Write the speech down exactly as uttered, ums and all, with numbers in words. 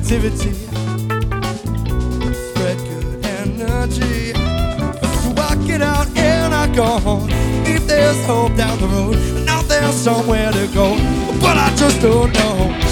positivity, spread good energy. So I get out and I go home. If there's hope down the road, now there's somewhere to go, but I just don't know.